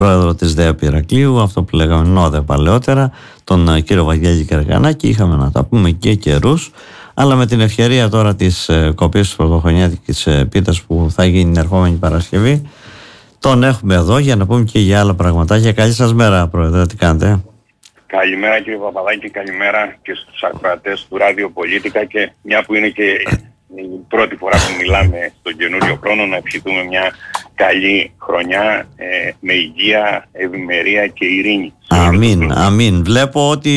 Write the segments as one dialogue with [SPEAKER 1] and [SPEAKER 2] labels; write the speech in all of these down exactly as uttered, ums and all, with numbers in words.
[SPEAKER 1] πρόεδρο της ΔΕΑΠ Ηρακλείου, αυτό που λέγαμε νόδε παλαιότερα, τον κύριο Βαγγέλη Καρκανάκη. Είχαμε να τα πούμε και καιρούς, αλλά με την ευκαιρία τώρα της ε, κοπής της πρωτοχρονιάτικης ε, πίτας που θα γίνει την ερχόμενη Παρασκευή, τον έχουμε εδώ για να πούμε και για άλλα πραγματάκια. Καλή σας μέρα, πρόεδρε, τι κάνετε?
[SPEAKER 2] Καλημέρα κύριε Παπαδάκη, καλημέρα και στους ακροατές του Ραδιοπολίτικα, και μια που είναι και η πρώτη φορά που μιλάμε στον καινούριο χρόνο, να ευχηθούμε μια καλή χρονιά ε, με υγεία, ευημερία και ειρήνη.
[SPEAKER 1] Αμήν, αμήν. Βλέπω ότι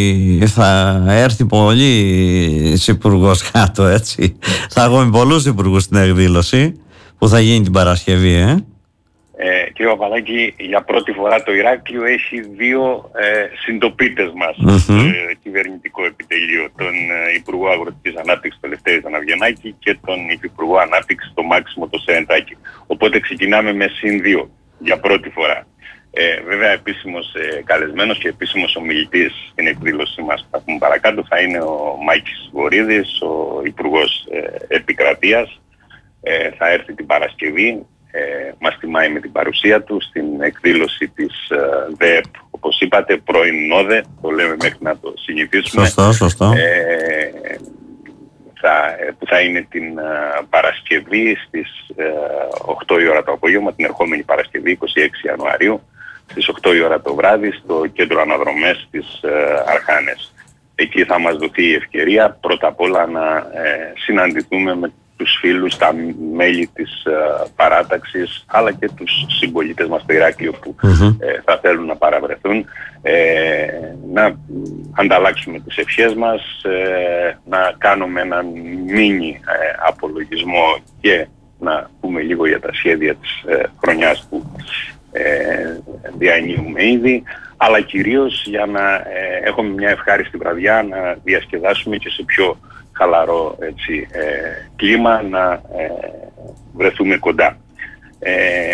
[SPEAKER 1] θα έρθει πολύ υπουργός κάτω, έτσι. Θα έχουμε πολλούς υπουργούς στην εκδήλωση που θα γίνει την Παρασκευή, ε.
[SPEAKER 2] Ε, κύριε Παπαδάκη, για πρώτη φορά το Ηράκλειο έχει δύο ε, συντοπίτες μας στο
[SPEAKER 1] Mm-hmm.
[SPEAKER 2] ε, κυβερνητικό επιτελείο, τον ε, Υπουργό Αγροτικής Ανάπτυξης τον Λευτέρη τον Αβγενάκη και τον Υφυπουργό Ανάπτυξης τον Μάξιμο τον Σερεντάκη. Οπότε ξεκινάμε με συν δύο για πρώτη φορά. Ε, βέβαια επίσημος ε, καλεσμένος και επίσημος ομιλητής στην εκδήλωσή μας που θα πούμε παρακάτω θα είναι ο Μάκης Βορίδης, ο Υπουργός ε, Επικρατείας. Ε, θα έρθει την Παρασκευή. Ε, μας τιμάει με την παρουσία του στην εκδήλωση της ε, ΔΕΕΠ, όπως είπατε, πρώην ΝΟΔΕ, το λέμε μέχρι να το συνηθίσουμε.
[SPEAKER 1] Σωστό, σωστό.
[SPEAKER 2] Ε, θα, που θα είναι την ε, Παρασκευή στις ε, οκτώ η ώρα το απόγευμα, την ερχόμενη Παρασκευή, είκοσι έξι Ιανουαρίου, στις οκτώ η ώρα το βράδυ, στο κέντρο αναδρομές της ε, Αρχάνες. Εκεί θα μας δοθεί η ευκαιρία πρώτα απ' όλα να ε, συναντηθούμε με τους φίλους, τα μέλη της uh, παράταξης, αλλά και τους συμπολίτες μας στο Ηράκλειο που mm-hmm. ε, θα θέλουν να παραβρεθούν, ε, να ανταλλάξουμε τις ευχές μας, ε, να κάνουμε έναν μίνι ε, απολογισμό και να πούμε λίγο για τα σχέδια της ε, χρονιάς που ε, διανύουμε ήδη, αλλά κυρίως για να ε, έχουμε μια ευχάριστη βραδιά, να διασκεδάσουμε και σε πιο χαλαρό έτσι, ε, κλίμα, να ε, βρεθούμε κοντά. Ε,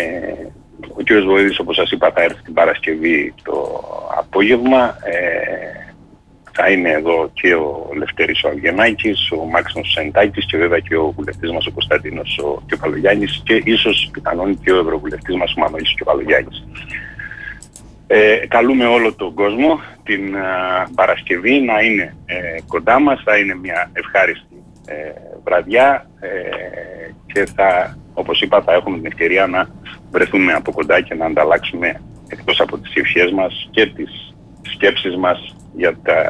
[SPEAKER 2] ο κ. Βοήδης, όπως σας είπα, θα έρθει την Παρασκευή το απόγευμα. Ε, θα είναι εδώ και ο Λευτέρης ο Αβγενάκης, ο Μάξιμος Σερεντάκης και βέβαια και ο βουλευτής μας ο Κωνσταντίνος ο Κεφαλογιάννης και ίσως πιθανόν και ο ευρωβουλευτής μας ο Μανώλης ο Κεφαλογιάννης. Ε, καλούμε όλο τον κόσμο την α, Παρασκευή να είναι ε, κοντά μας, θα είναι μια ευχάριστη ε, βραδιά ε, και θα, όπως είπα, θα έχουμε την ευκαιρία να βρεθούμε από κοντά και να ανταλλάξουμε εκτός από τις ευχές μας και τις σκέψεις μας για τα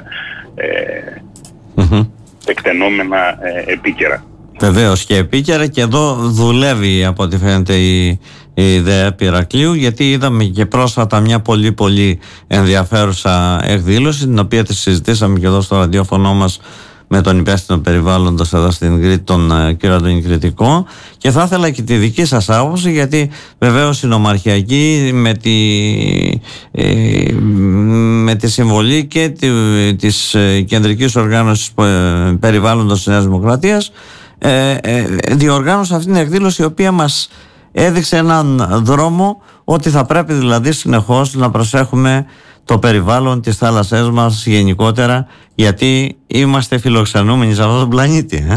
[SPEAKER 2] ε,
[SPEAKER 1] mm-hmm.
[SPEAKER 2] εκτενόμενα ε, επίκαιρα.
[SPEAKER 1] Βεβαίως και επίκαιρα, και εδώ δουλεύει από ό,τι φαίνεται η, η ΔΕΑΠ Ηρακλείου, γιατί είδαμε και πρόσφατα μια πολύ πολύ ενδιαφέρουσα εκδήλωση, την οποία τη συζητήσαμε και εδώ στο ραδιόφωνο μας με τον υπεύθυνο περιβάλλοντος εδώ στην Κρήτη, τον uh, κύριο Αντώνη Κρητικό, και θα ήθελα και τη δική σας άποψη, γιατί βεβαίως η νομαρχιακή με τη, ε, με τη συμβολή και τη, της ε, κεντρικής οργάνωσης ε, περιβάλλοντος της Νέας Δημοκρατίας ε, ε, διοργάνωσε αυτήν την εκδήλωση, η οποία μας έδειξε έναν δρόμο ότι θα πρέπει δηλαδή συνεχώς να προσέχουμε το περιβάλλον, τις θάλασσές μας γενικότερα, γιατί είμαστε φιλοξενούμενοι σε αυτόν τον πλανήτη. Ε?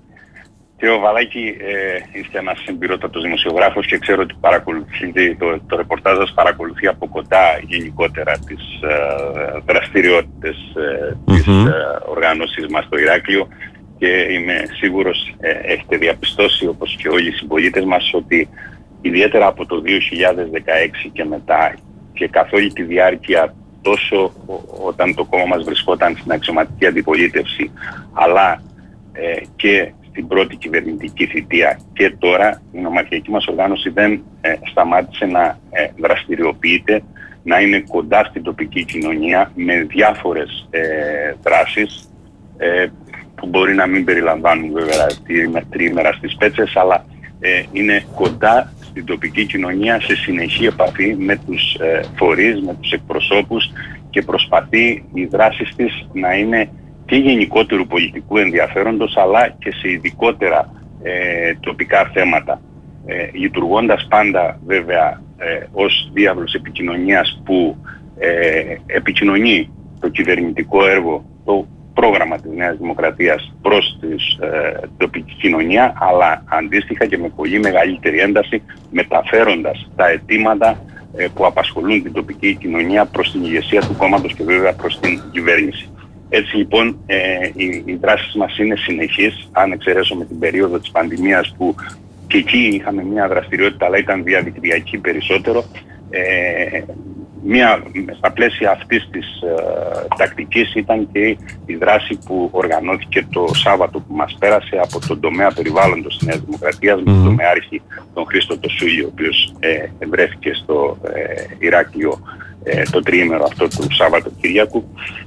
[SPEAKER 2] Κύριε Βαλάκη, ε, είστε ένας εμπειρότατος δημοσιογράφος και ξέρω ότι παρακολουθείτε, το, το ρεπορτάζ σας παρακολουθεί από κοντά γενικότερα τις ε, δραστηριότητες ε, mm-hmm. της ε, οργάνωσης μας στο Ηράκλειο, και είμαι σίγουρος ε, έχετε διαπιστώσει, όπως και όλοι οι συμπολίτες μας, ότι ιδιαίτερα από το δύο χιλιάδες δεκαέξι και μετά και καθ' όλη τη διάρκεια, τόσο όταν το κόμμα μας βρισκόταν στην αξιωματική αντιπολίτευση, αλλά ε, και στην πρώτη κυβερνητική θητεία και τώρα, η νομαρχιακή μας οργάνωση δεν ε, σταμάτησε να ε, δραστηριοποιείται, να είναι κοντά στην τοπική κοινωνία με διάφορες ε, δράσεις ε, που μπορεί να μην περιλαμβάνουν βέβαια τριήμερα στις Πέτσες, αλλά ε, είναι κοντά στην τοπική κοινωνία, σε συνεχή επαφή με τους ε, φορείς, με τους εκπροσώπους, και προσπαθεί οι δράσεις της να είναι και γενικότερου πολιτικού ενδιαφέροντος, αλλά και σε ειδικότερα ε, τοπικά θέματα. Ε, λειτουργώντας πάντα βέβαια ε, ως διάβλος επικοινωνίας που ε, επικοινωνεί το κυβερνητικό έργο, το πρόγραμμα της Νέας Δημοκρατίας προς την ε, τοπική κοινωνία, αλλά αντίστοιχα και με πολύ μεγαλύτερη ένταση μεταφέροντας τα αιτήματα ε, που απασχολούν την τοπική κοινωνία προς την ηγεσία του κόμματος και βέβαια προς την κυβέρνηση. Έτσι λοιπόν ε, οι, οι δράσεις μας είναι συνεχείς, αν εξαιρέσουμε την περίοδο της πανδημίας που και εκεί είχαμε μια δραστηριότητα αλλά ήταν διαδικτυακή περισσότερο. Ε, Μία, στα πλαίσια αυτής της ε, τακτικής ήταν και η δράση που οργανώθηκε το Σάββατο που μας πέρασε από τον τομέα περιβάλλοντος της Νέας Δημοκρατίας mm-hmm. με τον τομεάρχη τον Χρήστο Τοσούλη, ο οποίος ε, βρέθηκε στο ε, Ηράκλειο ε, το τριήμερο αυτό του Σάββατο-Κυριακού.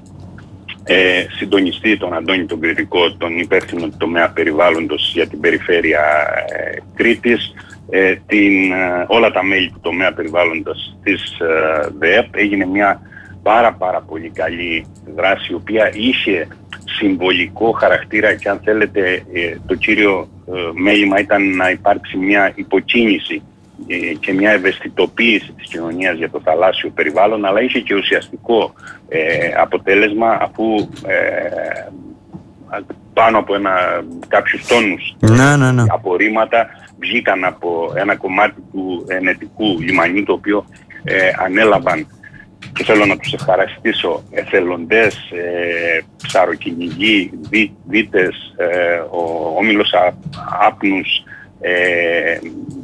[SPEAKER 2] Ε, συντονιστή τον Αντώνη τον Κρητικό, τον υπεύθυνο του τομέα περιβάλλοντος για την περιφέρεια ε, Κρήτης, ε, την, ε, όλα τα μέλη του τομέα περιβάλλοντος της ε, ΔΕΕΠ. Έγινε μια πάρα πάρα πολύ καλή δράση, η οποία είχε συμβολικό χαρακτήρα και αν θέλετε ε, το κύριο ε, μέλημα ήταν να υπάρξει μια υποκίνηση και μια ευαισθητοποίηση της κοινωνίας για το θαλάσσιο περιβάλλον, αλλά είχε και ουσιαστικό ε, αποτέλεσμα, αφού ε, πάνω από ένα, κάποιους τόνους
[SPEAKER 1] ναι, ναι, ναι.
[SPEAKER 2] απορρίμματα βγήκαν από ένα κομμάτι του ενετικού λιμανιού, το οποίο ε, ανέλαβαν, και θέλω να τους ευχαριστήσω, εθελοντές, ε, ψαροκυνηγοί, δί, δίτες, ε, ο Όμιλος Άπνους, ε,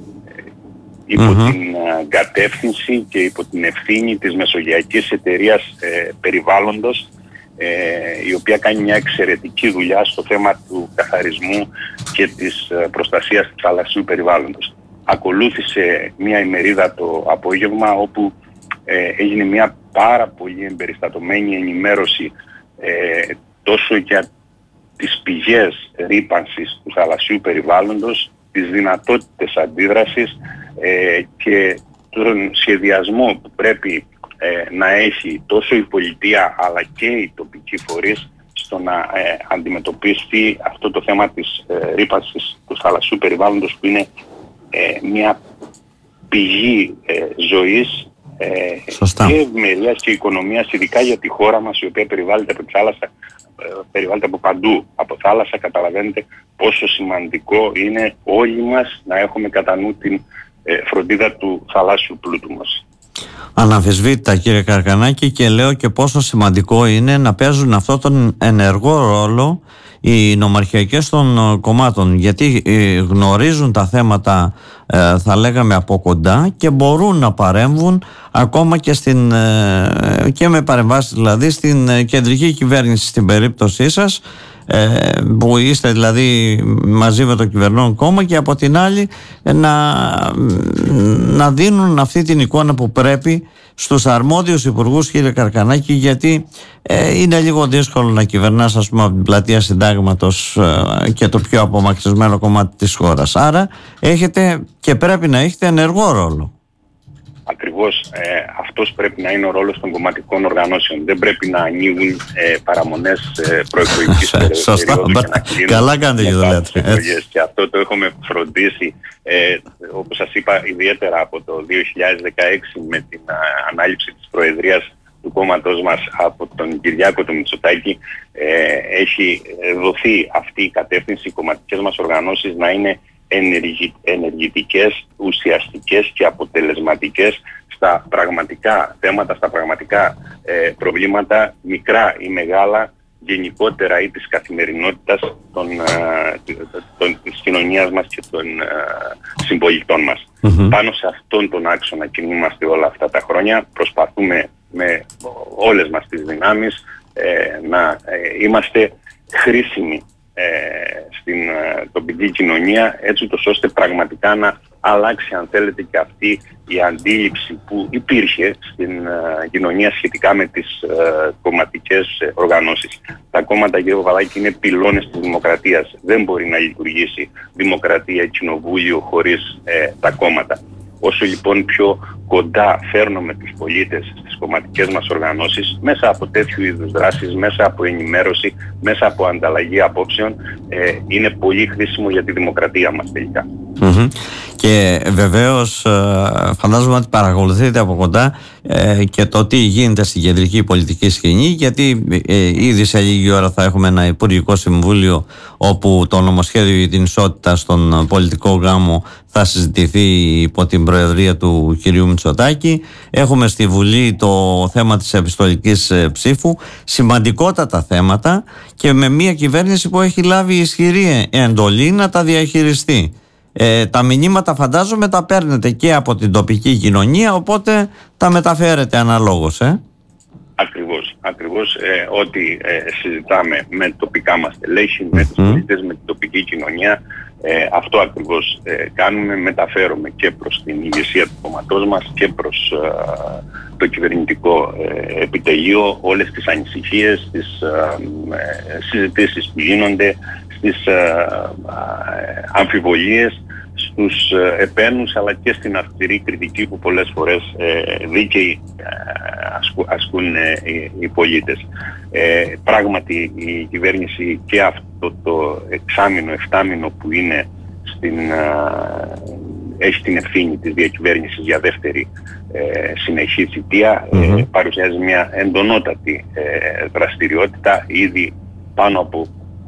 [SPEAKER 2] υπό mm-hmm. την uh, κατεύθυνση και υπό την ευθύνη της Μεσογειακής Εταιρείας ε, Περιβάλλοντος, ε, η οποία κάνει μια εξαιρετική δουλειά στο θέμα του καθαρισμού και της ε, προστασίας του θαλασσίου περιβάλλοντος. Ακολούθησε μια ημερίδα το απόγευμα όπου ε, έγινε μια πάρα πολύ εμπεριστατωμένη ενημέρωση ε, τόσο για τις πηγές ρύπανσης του θαλασσίου περιβάλλοντος, τις δυνατότητες αντίδρασης ε, και τον σχεδιασμό που πρέπει ε, να έχει τόσο η πολιτεία αλλά και οι τοπικοί φορείς στο να ε, αντιμετωπίσει αυτό το θέμα της ε, ρύπανσης του θαλασσίου περιβάλλοντος, που είναι ε, μια πηγή ε, ζωής ε, και ευημερίας και οικονομίας, ειδικά για τη χώρα μας, η οποία περιβάλλεται από τη θάλασσα, περιβάλλεται από παντού, από θάλασσα. Καταλαβαίνετε πόσο σημαντικό είναι όλοι μας να έχουμε κατά νου την ε, φροντίδα του θαλάσσιου πλούτου μας.
[SPEAKER 1] Αναμφισβήτητα, κύριε Καρκανάκη, και λέω και πόσο σημαντικό είναι να παίζουν αυτόν τον ενεργό ρόλο οι νομαρχιακές των κομμάτων, γιατί γνωρίζουν τα θέματα, θα λέγαμε, από κοντά και μπορούν να παρέμβουν ακόμα και, στην, και με παρεμβάσεις δηλαδή στην κεντρική κυβέρνηση, στην περίπτωσή σας, που είστε δηλαδή μαζί με το κυβερνών κόμμα, και από την άλλη να, να δίνουν αυτή την εικόνα που πρέπει στους αρμόδιους υπουργούς, κύριε Καρκανάκη, γιατί ε, είναι λίγο δύσκολο να κυβερνάς, ας πούμε, από την πλατεία Συντάγματος ε, και το πιο απομακρυσμένο κομμάτι της χώρας. Άρα έχετε και πρέπει να έχετε ενεργό ρόλο.
[SPEAKER 2] Ακριβώς ε, αυτός πρέπει να είναι ο ρόλος των κομματικών οργανώσεων. Δεν πρέπει να ανοίγουν ε, παραμονές ε, προεκλογικής περίοδου και να κλείνουν.
[SPEAKER 1] Καλά κάνετε και το λέτε.
[SPEAKER 2] Και αυτό το έχουμε φροντίσει, ε, όπως σας είπα, ιδιαίτερα από το δύο χιλιάδες δεκαέξι με την α, ανάληψη της προεδρίας του κόμματός μας από τον Κυριάκο του Μητσοτάκη. Ε, έχει δοθεί αυτή η κατεύθυνση, οι κομματικές μας οργανώσεις να είναι ενεργητικές, ουσιαστικές και αποτελεσματικές στα πραγματικά θέματα, στα πραγματικά ε, προβλήματα, μικρά ή μεγάλα, γενικότερα ή της καθημερινότητας των, ε, των, της κοινωνίας μας και των ε, συμπολιτών μας. Mm-hmm. Πάνω σε αυτόν τον άξονα κινούμαστε όλα αυτά τα χρόνια. Προσπαθούμε με όλες μας τις δυνάμεις ε, να ε, είμαστε χρήσιμοι Ε, στην ε, τοπική κοινωνία, έτσι ούτως ώστε πραγματικά να αλλάξει, αν θέλετε, και αυτή η αντίληψη που υπήρχε στην ε, κοινωνία σχετικά με τις ε, κομματικές ε, οργανώσεις. Τα κόμματα, κύριε Παπαδάκη, είναι πυλώνες της δημοκρατίας. Δεν μπορεί να λειτουργήσει δημοκρατία, κοινοβούλιο χωρίς ε, τα κόμματα. Όσο λοιπόν πιο κοντά φέρνουμε τους πολίτες στις κομματικές μας οργανώσεις, μέσα από τέτοιου είδους δράσεις, μέσα από ενημέρωση, μέσα από ανταλλαγή απόψεων, ε, είναι πολύ χρήσιμο για τη δημοκρατία μας τελικά.
[SPEAKER 1] Mm-hmm. Και βεβαίως φαντάζομαι ότι παρακολουθείτε από κοντά και το τι γίνεται στην κεντρική πολιτική σκηνή, γιατί ήδη σε λίγη ώρα θα έχουμε ένα Υπουργικό Συμβούλιο όπου το νομοσχέδιο για την ισότητα στον πολιτικό γάμο θα συζητηθεί υπό την προεδρία του κυρίου Μητσοτάκη. Έχουμε στη Βουλή το θέμα της επιστολικής ψήφου, σημαντικότατα θέματα, και με μια κυβέρνηση που έχει λάβει ισχυρή εντολή να τα διαχειριστεί. Ε, τα μηνύματα φαντάζομαι τα παίρνετε και από την τοπική κοινωνία, οπότε τα μεταφέρετε αναλόγως, ε?
[SPEAKER 2] Ακριβώς, ακριβώς ε, ό,τι ε, συζητάμε με τοπικά μας στελέχη, με τους πολίτες, με την τοπική κοινωνία, ε, αυτό ακριβώς ε, κάνουμε, μεταφέρουμε και προς την ηγεσία του κόμματός μας και προς ε, το κυβερνητικό ε, επιτελείο όλες τις ανησυχίες, τις ε, ε, συζητήσεις που γίνονται, στις ε, ε, αμφιβολίες, στους ε, επένους, αλλά και στην αυστηρή κριτική που πολλές φορές ε, δίκαιοι ε, ασκού, ασκούν ε, οι, οι πολίτες. Ε, πράγματι η κυβέρνηση και αυτό το εξάμηνο, εφτάμηνο που είναι στην, ε, έχει την ευθύνη της διακυβέρνησης για δεύτερη ε, συνεχή θητεία, mm-hmm. ε, παρουσιάζει μια εντονότατη ε, δραστηριότητα. Ήδη πάνω από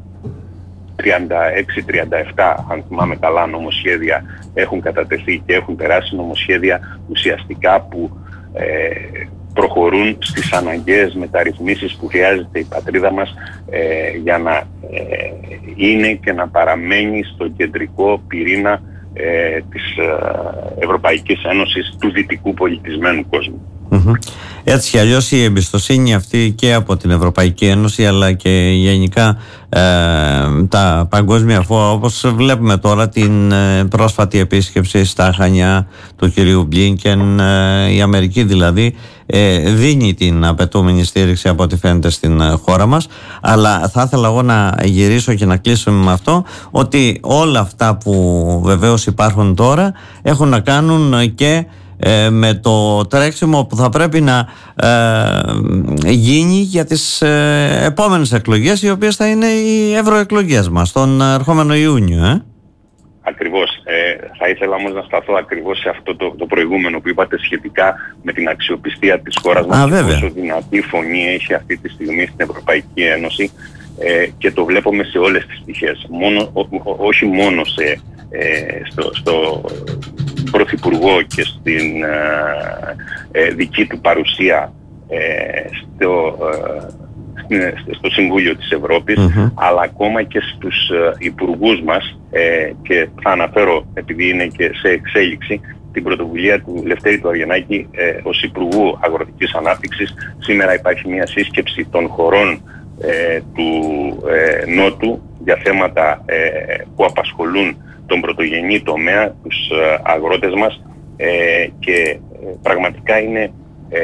[SPEAKER 2] τριάντα έξι τριάντα επτά, αν θυμάμαι καλά, νομοσχέδια έχουν κατατεθεί και έχουν περάσει, νομοσχέδια ουσιαστικά που ε, προχωρούν στις αναγκαίες μεταρρυθμίσεις που χρειάζεται η πατρίδα μας ε, για να ε, είναι και να παραμένει στο κεντρικό πυρήνα ε, της ε, Ευρωπαϊκής Ένωσης, του δυτικού πολιτισμένου κόσμου.
[SPEAKER 1] Mm-hmm. Έτσι κι αλλιώς η εμπιστοσύνη αυτή και από την Ευρωπαϊκή Ένωση, αλλά και γενικά ε, τα παγκόσμια φόρα, όπως βλέπουμε τώρα την ε, πρόσφατη επίσκεψη στα Χανιά του κυρίου Μπλίνκεν, ε, η Αμερική δηλαδή ε, δίνει την απαιτούμενη στήριξη από ό,τι φαίνεται στην ε, χώρα μας. Αλλά θα ήθελα εγώ να γυρίσω και να κλείσουμε με αυτό, ότι όλα αυτά που βεβαίως υπάρχουν τώρα έχουν να κάνουν και Ε, με το τρέξιμο που θα πρέπει να ε, γίνει για τις ε, επόμενες εκλογές, οι οποίες θα είναι οι ευρωεκλογές μας τον ερχόμενο Ιούνιο. Ε?
[SPEAKER 2] Ακριβώς. Ε, θα ήθελα όμως να σταθώ ακριβώς σε αυτό το, το προηγούμενο που είπατε σχετικά με την αξιοπιστία της χώρας μας. Α, και πόσο δυνατή φωνή έχει αυτή τη στιγμή στην Ευρωπαϊκή Ένωση, ε, και το βλέπουμε σε όλες τις πτυχές. Μόνο, ό, ό, όχι μόνο σε, ε, στο, στο Πρωθυπουργό και στην ε, ε, δική του παρουσία ε, στο, ε, στο Συμβούλιο της Ευρώπης, mm-hmm. αλλά ακόμα και στους ε, υπουργούς μας, ε, και θα αναφέρω, επειδή είναι και σε εξέλιξη, την πρωτοβουλία του Λευτέρη του Αυγενάκη ε, ως Υπουργού Αγροτικής Ανάπτυξης. Σήμερα υπάρχει μια σύσκεψη των χωρών ε, του ε, Νότου για θέματα ε, που απασχολούν τον πρωτογενή τομέα, τους ε, αγρότες μας, ε, και ε, πραγματικά είναι ε,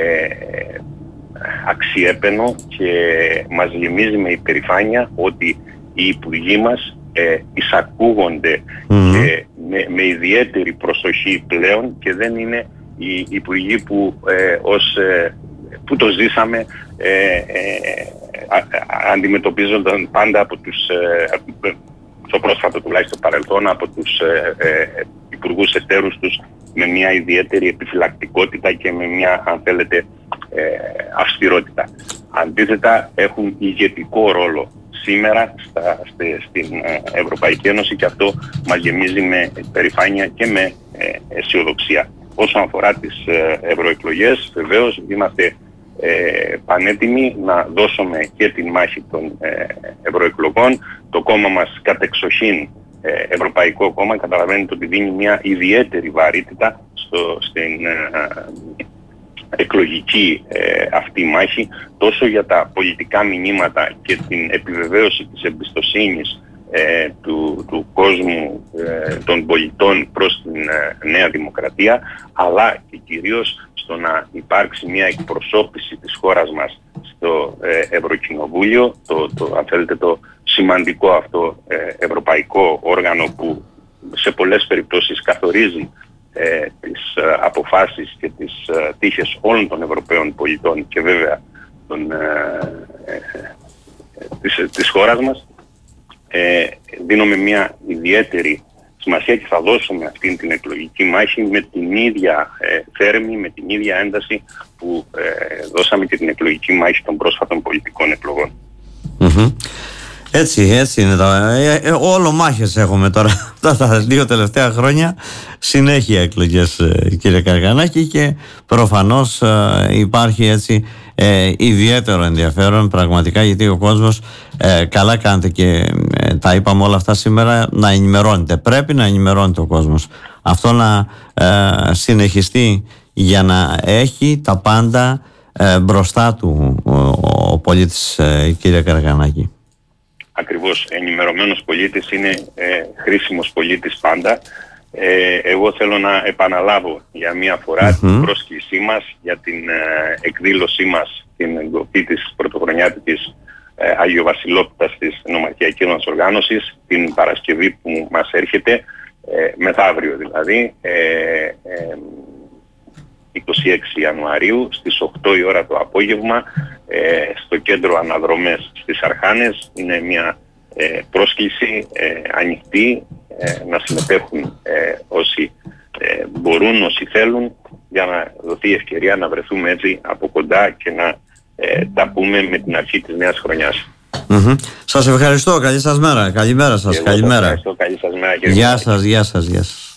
[SPEAKER 2] αξιέπαινο και μας γεμίζει με υπερηφάνεια ότι οι υπουργοί μας ε, εισακούγονται mm-hmm. και με, με ιδιαίτερη προσοχή πλέον, και δεν είναι οι υπουργοί που, ε, ως, ε, που το ζήσαμε ε, ε, α, α, αντιμετωπίζονταν πάντα από τους ε, στο πρόσφατο τουλάχιστον παρελθόν, από τους ε, ε, υπουργούς εταίρους τους με μια ιδιαίτερη επιφυλακτικότητα και με μια, αν θέλετε, ε, αυστηρότητα. Αντίθετα, έχουν ηγετικό ρόλο σήμερα στα, στη, στην Ευρωπαϊκή Ένωση, και αυτό μας γεμίζει με περηφάνεια και με ε, αισιοδοξία. Όσον αφορά τις ε, ευρωεκλογές, βεβαίως είμαστε Ε, πανέτοιμοι να δώσουμε και την μάχη των ε, ευρωεκλογών. Το κόμμα μας κατεξοχήν ε, Ευρωπαϊκό Κόμμα, καταλαβαίνετε ότι δίνει μια ιδιαίτερη βαρύτητα στο, στην ε, εκλογική ε, αυτή μάχη, τόσο για τα πολιτικά μηνύματα και την επιβεβαίωση της εμπιστοσύνης ε, του, του κόσμου ε, των πολιτών προς την ε, Νέα Δημοκρατία, αλλά και κυρίως στο να υπάρξει μια εκπροσώπηση της χώρας μας στο ε, Ευρωκοινοβούλιο, το, το, αν θέλετε, το σημαντικό αυτό ε, ευρωπαϊκό όργανο που σε πολλές περιπτώσεις καθορίζει ε, τις ε, αποφάσεις και τις ε, τύχες όλων των Ευρωπαίων πολιτών και βέβαια των, ε, ε, της, της χώρας μας. Ε, δίνουμε μια ιδιαίτερη σημασία και θα δώσουμε αυτή την εκλογική μάχη με την ίδια ε, θέρμη, με την ίδια ένταση που ε, δώσαμε και την εκλογική μάχη των πρόσφατων πολιτικών εκλογών.
[SPEAKER 1] Mm-hmm. Έτσι, έτσι είναι τα. Ε, ε, όλο μάχες έχουμε τώρα τα δύο τελευταία χρόνια. Συνέχεια εκλογές, ε, κύριε Καργανάκη, και προφανώς ε, υπάρχει έτσι ε, ιδιαίτερο ενδιαφέρον πραγματικά, γιατί ο κόσμος, ε, καλά κάνετε και ε, τα είπαμε όλα αυτά σήμερα, να ενημερώνεται. Πρέπει να ενημερώνεται ο κόσμος. Αυτό να ε, συνεχιστεί για να έχει τα πάντα ε, μπροστά του ο, ο πολίτης, ε, κύριε Καργανάκη.
[SPEAKER 2] Ακριβώς, ενημερωμένος πολίτης είναι ε, χρήσιμος πολίτης πάντα. Ε, εγώ θέλω να επαναλάβω για μία φορά mm-hmm. την πρόσκλησή μας για την ε, εκδήλωσή μας, την εγκοπή της πρωτοχρονιάτικης ε, Αγιοβασιλότητας της νομαρχιακής μας οργάνωσης, την Παρασκευή που μας έρχεται, ε, μεθαύριο δηλαδή, ε, ε, είκοσι έξι Ιανουαρίου στις οκτώ η ώρα το απόγευμα, ε, στο κέντρο Αναδρομές στις Αρχάνες. Είναι μια ε, πρόσκληση ε, ανοιχτή, ε, να συμμετέχουν ε, όσοι ε, μπορούν, όσοι θέλουν, για να δοθεί ευκαιρία να βρεθούμε έτσι από κοντά και να ε, τα πούμε με την αρχή της νέας χρονιάς.
[SPEAKER 1] Mm-hmm. Σας ευχαριστώ, καλή σας μέρα. Καλημέρα σας.
[SPEAKER 2] Εγώ
[SPEAKER 1] καλημέρα.
[SPEAKER 2] Ευχαριστώ, καλή σας μέρα.
[SPEAKER 1] Γεια σας, γεια σας, γεια σας.